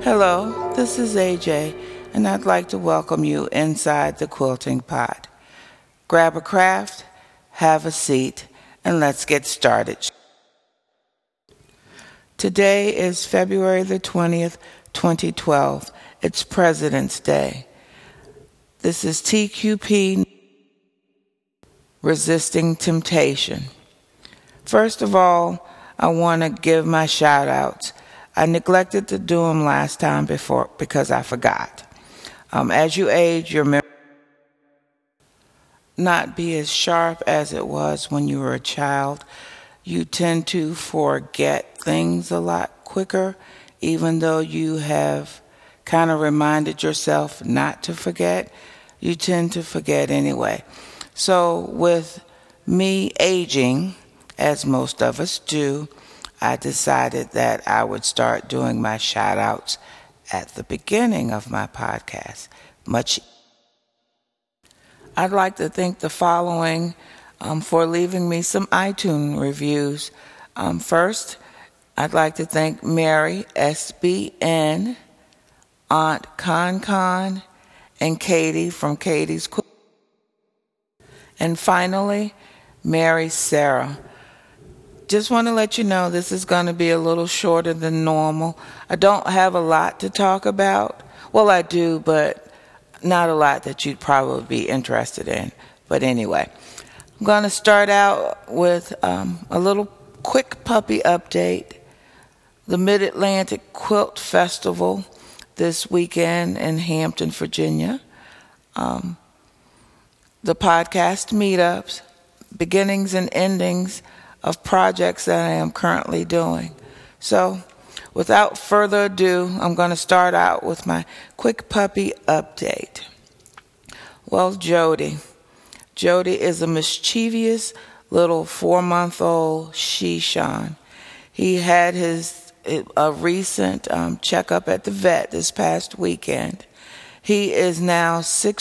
Hello, this is AJ, and I'd like to welcome you inside the Quilting Pod. Grab a craft, have a seat, and let's get started. Today is February the 20th, 2012. It's President's Day. This is TQP Resisting Temptation. First of all, I want to give my shout outs. I neglected to do them last time before because I forgot. As you age, your memory will not be as sharp as it was when you were a child. You tend to forget things a lot quicker, even though you have kind of reminded yourself not to forget. You tend to forget anyway. So with me aging, as most of us do, I decided that I would start doing my shout outs at the beginning of my podcast. I'd like to thank the following for leaving me some iTunes reviews. First, I'd like to thank Mary SBN, Aunt Con, and Katie from Katie's Quilting. And finally, Mary Sarah. Just want to let you know this is going to be a little shorter than normal. I don't have a lot to talk about. Well, I do, but not a lot that you'd probably be interested in. But anyway, I'm going to start out with a little quick puppy update. The Mid-Atlantic Quilt Festival this weekend in Hampton, Virginia. The podcast meetups, beginnings and endings of projects that I am currently doing. So, without further ado, I'm going to start out with my quick puppy update. Well, Jody. Jody is a mischievous little 4-month-old Shishan. He had a recent checkup at the vet this past weekend. He is now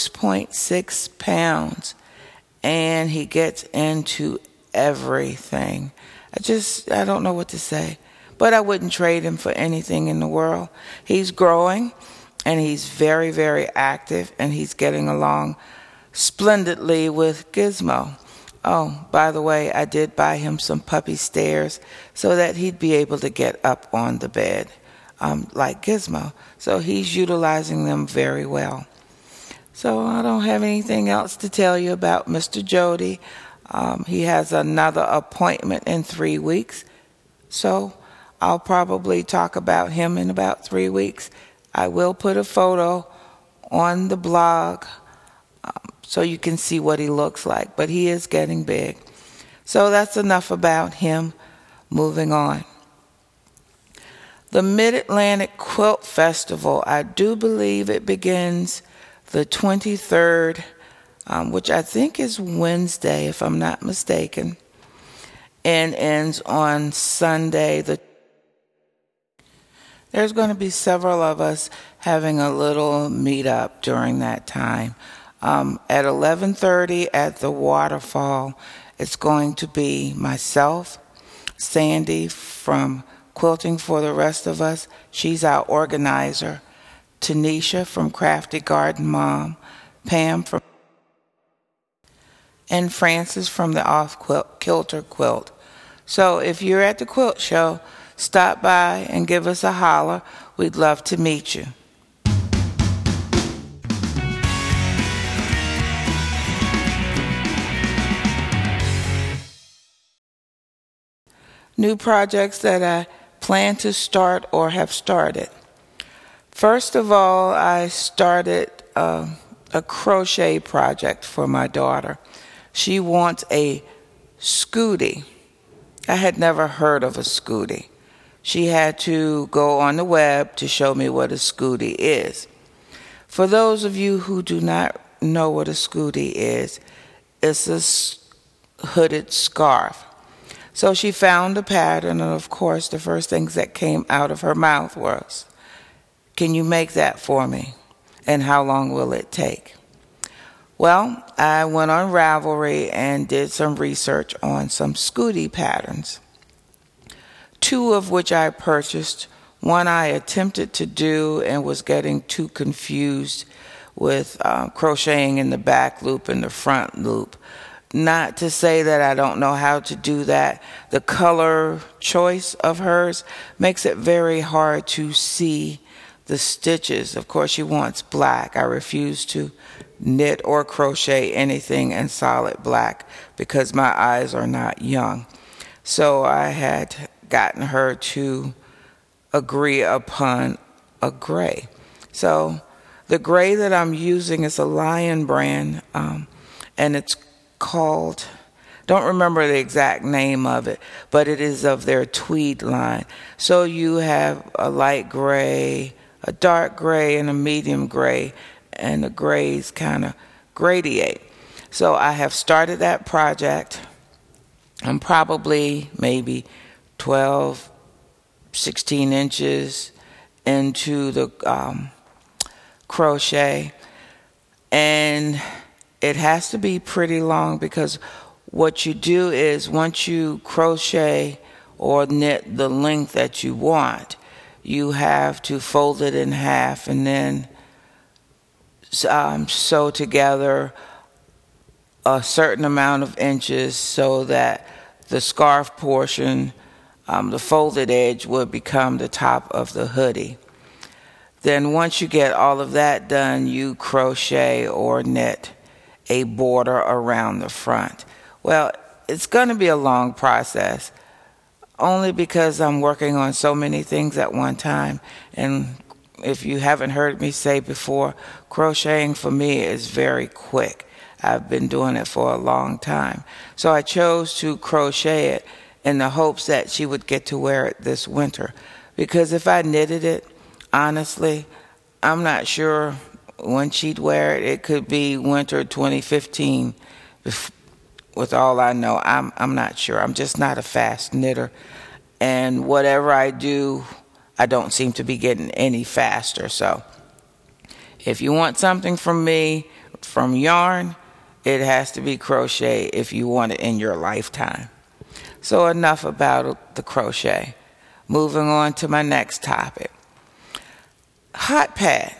6.6 pounds, and he gets into everything. I don't know what to say, but I wouldn't trade him for anything in the world. He's growing, and he's very, very active, and he's getting along splendidly with Gizmo. Oh, by the way, I did buy him some puppy stairs so that he'd be able to get up on the bed like Gizmo. So he's utilizing them very well. So I don't have anything else to tell you about Mr. Jody. He has another appointment in 3 weeks, so I'll probably talk about him in about 3 weeks. I will put a photo on the blog so you can see what he looks like, but he is getting big. So that's enough about him. Moving on. The Mid-Atlantic Quilt Festival, I do believe it begins the 23rd, which I think is Wednesday, if I'm not mistaken, and ends on Sunday. There's going to be several of us having a little meetup during that time. At 11:30 at the waterfall, it's going to be myself, Sandy from Quilting for the Rest of Us. She's our organizer. Tanisha from Crafty Garden Mom, Pam from and Francis from the Off Kilter Quilt. So if you're at the quilt show, stop by and give us a holler. We'd love to meet you. New projects that I plan to start or have started. First of all, I started a crochet project for my daughter. She wants a Scooty. I had never heard of a Scooty. She had to go on the web to show me what a Scooty is. For those of you who do not know what a Scooty is, it's a hooded scarf. So she found a pattern, and of course the first things that came out of her mouth was, "Can you make that for me? And how long will it take?" Well, I went on Ravelry and did some research on some Scooty patterns, 2 of which I purchased. One I attempted to do and was getting too confused with crocheting in the back loop and the front loop. Not to say that I don't know how to do that. The color choice of hers makes it very hard to see the stitches. Of course, she wants black. I refuse to knit or crochet anything in solid black because my eyes are not young. So I had gotten her to agree upon a gray. So the gray that I'm using is a Lion brand, and it's called, don't remember the exact name of it, but it is of their tweed line. So you have a light gray, a dark gray, and a medium gray, and the grays kind of gradiate. So I have started that project. I'm probably maybe 12, 16 inches into the crochet, and it has to be pretty long because what you do is once you crochet or knit the length that you want, you have to fold it in half and then sew together a certain amount of inches so that the scarf portion, the folded edge, would become the top of the hoodie. Then once you get all of that done, you crochet or knit a border around the front. Well, it's going to be a long process, only because I'm working on so many things at one time. And if you haven't heard me say before, crocheting for me is very quick. I've been doing it for a long time. So I chose to crochet it in the hopes that she would get to wear it this winter. Because if I knitted it, honestly, I'm not sure when she'd wear it. It could be winter 2015. With all I know, I'm not sure. I'm just not a fast knitter. And whatever I do, I don't seem to be getting any faster. So if you want something from me, from yarn, it has to be crochet if you want it in your lifetime. So enough about the crochet. Moving on to my next topic. Hot pad.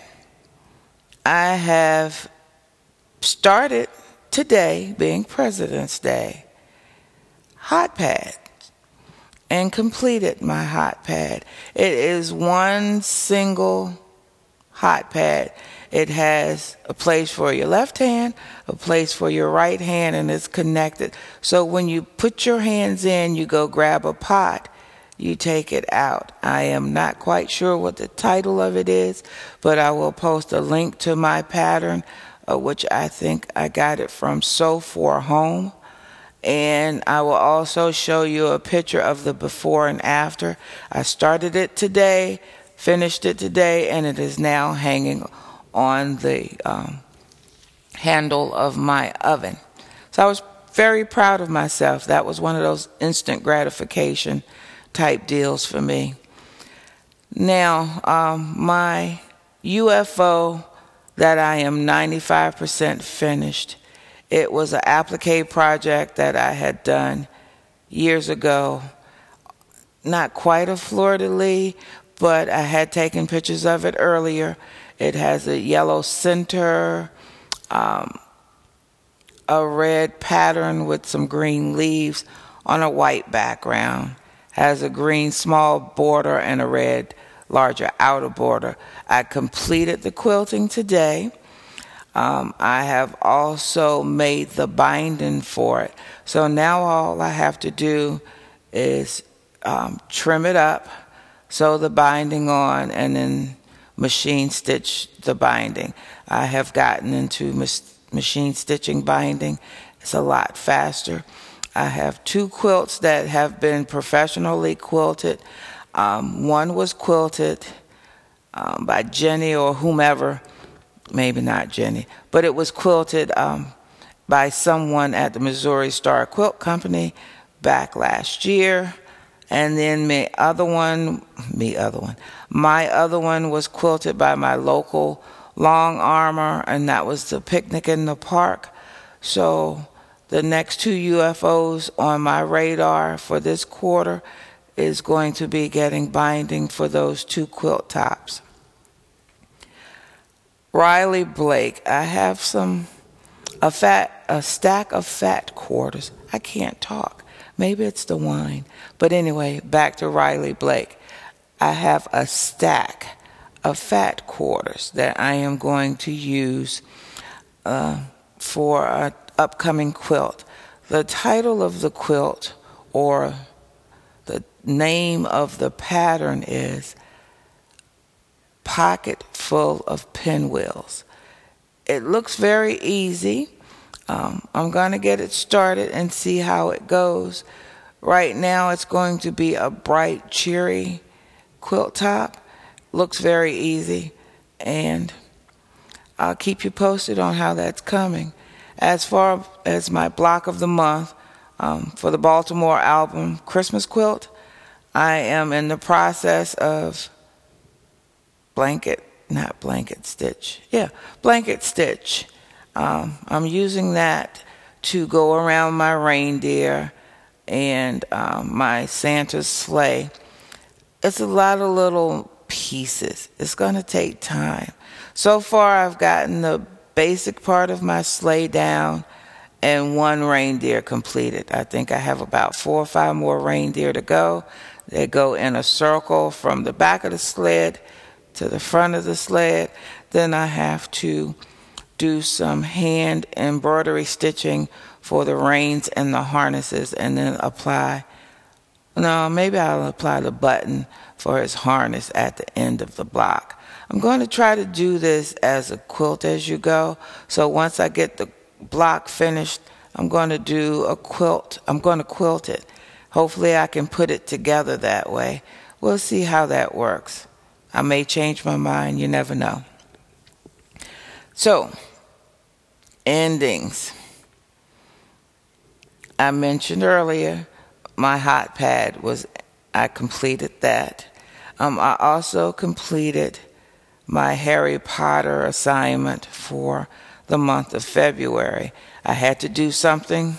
I have started today, being President's Day, hot pad, and completed my hot pad. It is one single hot pad. It has a place for your left hand, a place for your right hand, and it's connected. So when you put your hands in, you go grab a pot, you take it out. I am not quite sure what the title of it is, but I will post a link to my pattern, which I think I got it from Sew for Home. And I will also show you a picture of the before and after. I started it today, finished it today, and it is now hanging on the handle of my oven. So I was very proud of myself. That was one of those instant gratification type deals for me. Now, my UFO that I am 95% finished, it was an applique project that I had done years ago. Not quite a fleur-de-lis, but I had taken pictures of it earlier. It has a yellow center, a red pattern with some green leaves on a white background. Has a green small border and a red larger outer border. I completed the quilting today. I have also made the binding for it. So now all I have to do is trim it up, sew the binding on, and then machine stitch the binding. I have gotten into machine stitching binding. It's a lot faster. I have two quilts that have been professionally quilted. One was quilted by Jenny or whomever, maybe not Jenny, but it was quilted by someone at the Missouri Star Quilt Company back last year. And then my other one was quilted by my local Long Armor, and that was the Picnic in the Park. So the next two UFOs on my radar for this quarter is going to be getting binding for those 2 quilt tops. Riley Blake, I have a stack of fat quarters. I can't talk. Maybe it's the wine. But anyway, back to Riley Blake. I have a stack of fat quarters that I am going to use for an upcoming quilt. The title of the quilt, or the name of the pattern, is Pocket Full of Pinwheels. It looks very easy. I'm going to get it started and see how it goes. Right now it's going to be a bright, cheery quilt top. Looks very easy, and I'll keep you posted on how that's coming. As far as my block of the month for the Baltimore album Christmas quilt, I am in the process of blanket stitch. I'm using that to go around my reindeer and my Santa's sleigh. It's a lot of little pieces. It's going to take time. So far, I've gotten the basic part of my sleigh down and 1 reindeer completed. I think I have about 4 or 5 more reindeer to go. They go in a circle from the back of the sled to the front of the sled. Then I have to do some hand embroidery stitching for the reins and the harnesses, and then maybe I'll apply the button for his harness at the end of the block. I'm going to try to do this as a quilt as you go. So once I get the block finished, I'm going to do a quilt. I'm going to quilt it. Hopefully I can put it together that way. We'll see how that works. I may change my mind. You never know. So, endings. I mentioned earlier my hot pad I completed that. I also completed my Harry Potter assignment for the month of February. I had to do something.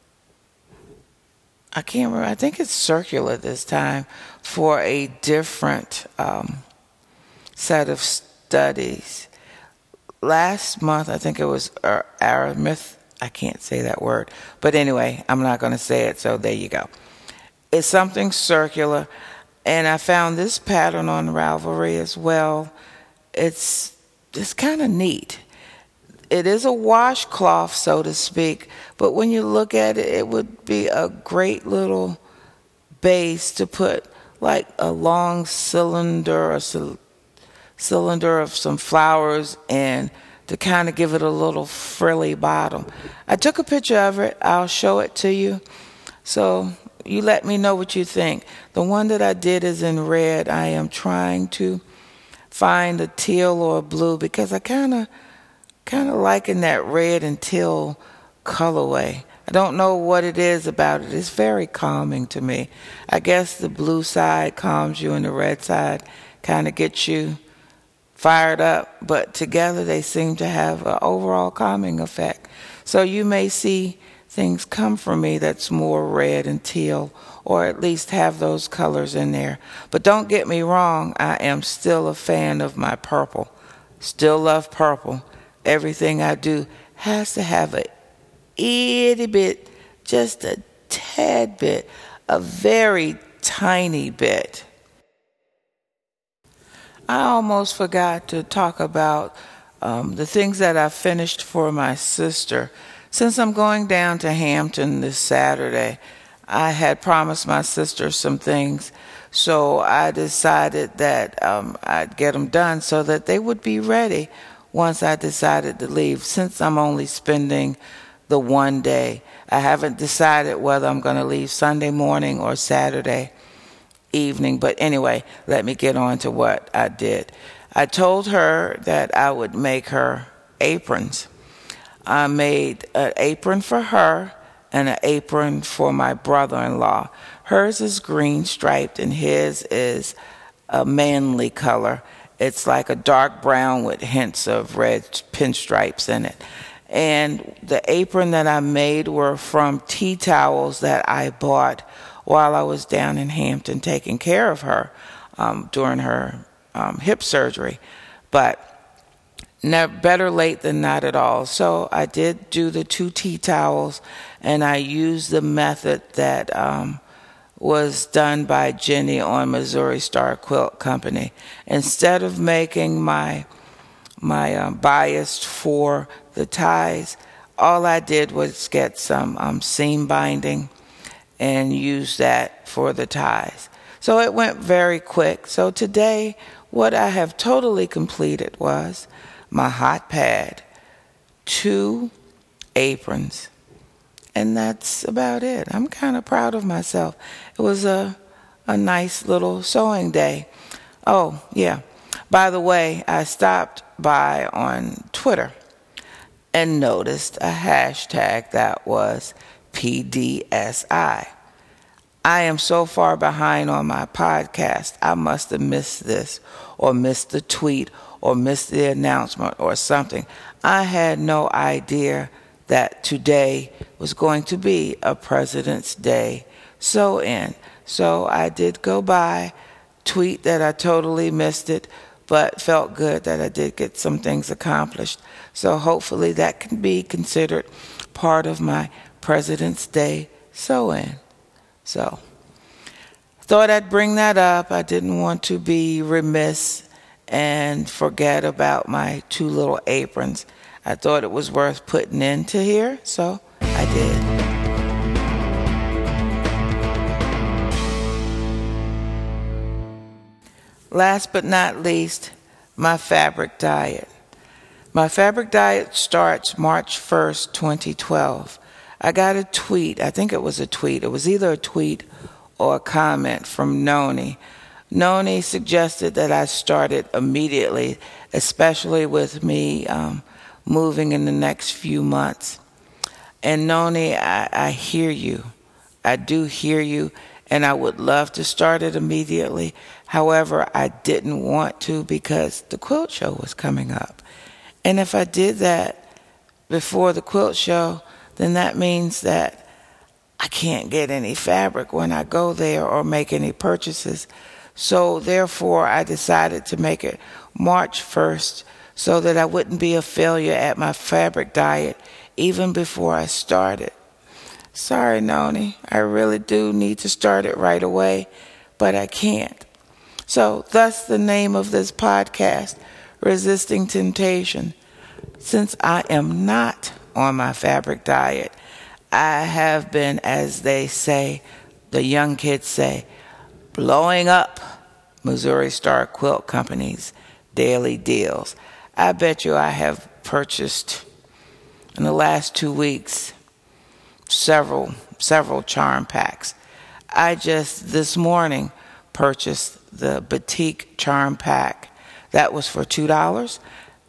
I can't remember. I think it's circular this time for a different set of studies. Last month, I think it was Aramis. I can't say that word. But anyway, I'm not going to say it, so there you go. It's something circular. And I found this pattern on Ravelry as well. It's kind of neat. It is a washcloth, so to speak, but when you look at it, it would be a great little base to put like a long cylinder of some flowers and to kind of give it a little frilly bottom. I took a picture of it. I'll show it to you. So you let me know what you think. The one that I did is in red. I am trying to find a teal or a blue because I kind of liking that red and teal colorway. I don't know what it is about it. It's very calming to me. I guess the blue side calms you and the red side kind of gets you fired up, but together they seem to have an overall calming effect. So you may see things come from me that's more red and teal, or at least have those colors in there. But don't get me wrong, I am still a fan of my purple. Still love purple. Everything I do has to have a itty bit, just a tad bit, a very tiny bit. I almost forgot to talk about the things that I finished for my sister. Since I'm going down to Hampton this Saturday, I had promised my sister some things, so I decided that I'd get them done so that they would be ready once I decided to leave. Since I'm only spending the one day, I haven't decided whether I'm going to leave Sunday morning or Saturday evening. But anyway, let me get on to what I did. I told her that I would make her aprons. I made an apron for her and an apron for my brother-in-law. Hers is green striped and his is a manly color. It's like a dark brown with hints of red pinstripes in it. And the apron that I made were from tea towels that I bought while I was down in Hampton taking care of her during her hip surgery. But better late than not at all. So I did do the 2 tea towels, and I used the method that was done by Jenny on Missouri Star Quilt Company. Instead of making my bias for the ties, all I did was get some seam binding and use that for the ties. So it went very quick. So today, what I have totally completed was my hot pad, 2 aprons, and that's about it. I'm kind of proud of myself. It was a nice little sewing day. Oh, yeah. By the way, I stopped by on Twitter and noticed a hashtag that was PDSI. I am so far behind on my podcast, I must have missed this, or missed the tweet, or missed the announcement, or something. I had no idea that today was going to be a President's Day sew-in. So I did go by, tweet that I totally missed it, but felt good that I did get some things accomplished. So hopefully that can be considered part of my President's Day sew-in. So thought I'd bring that up. I didn't want to be remiss and forget about my 2 little aprons. I thought it was worth putting into here, so I did. Last but not least, my fabric diet. My fabric diet starts March 1st, 2012. I got a tweet. I think it was a tweet. It was either a tweet or a comment from Noni. Noni suggested that I start it immediately, especially with me moving in the next few months. And Noni, I hear you. I do hear you, and I would love to start it immediately. However, I didn't want to because the quilt show was coming up. And if I did that before the quilt show, then that means that I can't get any fabric when I go there or make any purchases. So therefore, I decided to make it March 1st so that I wouldn't be a failure at my fabric diet even before I started. Sorry, Noni, I really do need to start it right away, but I can't. So thus the name of this podcast, Resisting Temptation. Since I am not on my fabric diet, I have been, as they say, the young kids say, blowing up Missouri Star Quilt Company's daily deals. I bet you I have purchased in the last 2 weeks several charm packs. I just this morning purchased the Batik charm pack. That was for $2.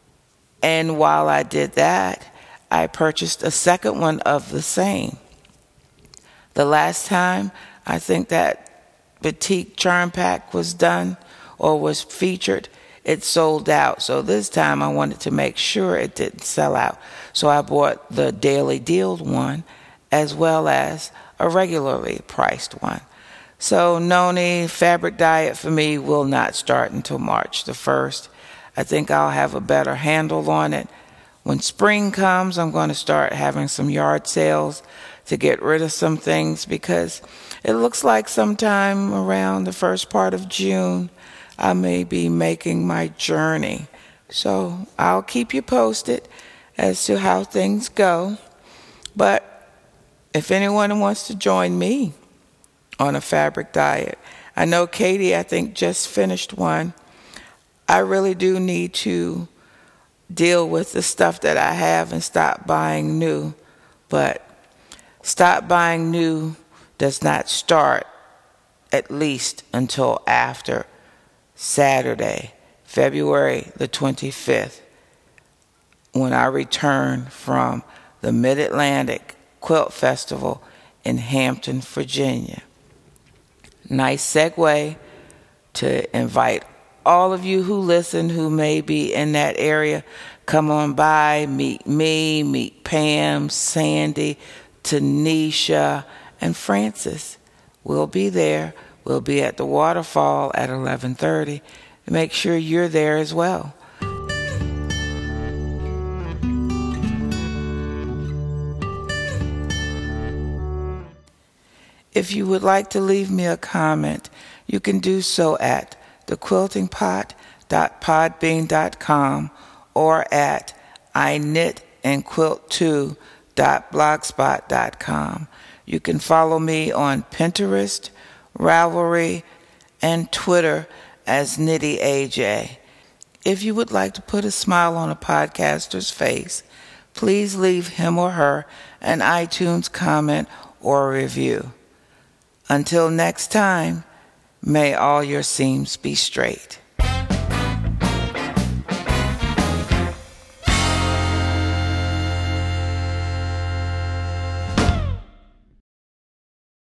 And while I did that, I purchased a second one of the same. The last time I think that Batik charm pack was done or was featured, it sold out. So this time I wanted to make sure it didn't sell out. So I bought the daily deal one as well as a regularly priced one. So Noni, fabric diet for me will not start until March the 1st. I think I'll have a better handle on it. When spring comes, I'm going to start having some yard sales to get rid of some things because it looks like sometime around the first part of June, I may be making my journey. So I'll keep you posted as to how things go. But if anyone wants to join me on a fabric diet, I know Katie, I think, just finished one. I really do need to deal with the stuff that I have and stop buying new. But stop buying new does not start at least until after Saturday, February the 25th, when I return from the Mid-Atlantic Quilt Festival in Hampton, Virginia. Nice segue to invite all of you who listen who may be in that area, come on by, meet me, meet Pam, Sandy, Tanisha, and Francis. We'll be there. We'll be at the waterfall at 11:30. Make sure you're there as well. If you would like to leave me a comment, you can do so at thequiltingpot.podbean.com or at iknitandquilt2.blogspot.com. You can follow me on Pinterest, Ravelry, and Twitter as NittyAJ. If you would like to put a smile on a podcaster's face, please leave him or her an iTunes comment or review. Until next time, may all your seams be straight.